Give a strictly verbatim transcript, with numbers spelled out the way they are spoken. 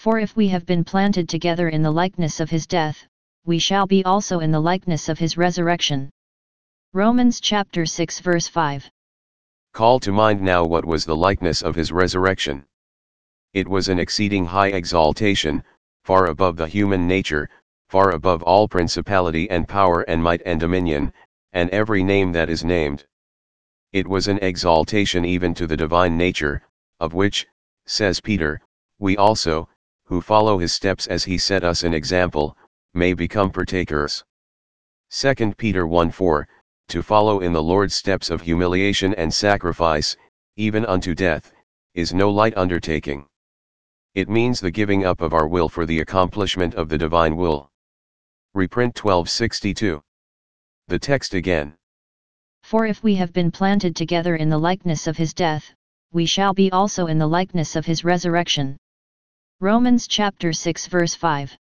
For if we have been planted together in the likeness of his death, we shall be also in the likeness of his resurrection. Romans chapter six verse five. Call to mind now what was the likeness of his resurrection. It was an exceeding high exaltation, far above the human nature, far above all principality and power and might and dominion, and every name that is named. It was an exaltation even to the divine nature, of which, says Peter, we also, who follow his steps as he set us an example, may become partakers. Second Peter one four, to follow in the Lord's steps of humiliation and sacrifice, even unto death, is no light undertaking. It means the giving up of our will for the accomplishment of the divine will. Reprint twelve sixty-two. The text again. For if we have been planted together in the likeness of his death, we shall be also in the likeness of his resurrection. Romans chapter six verse five.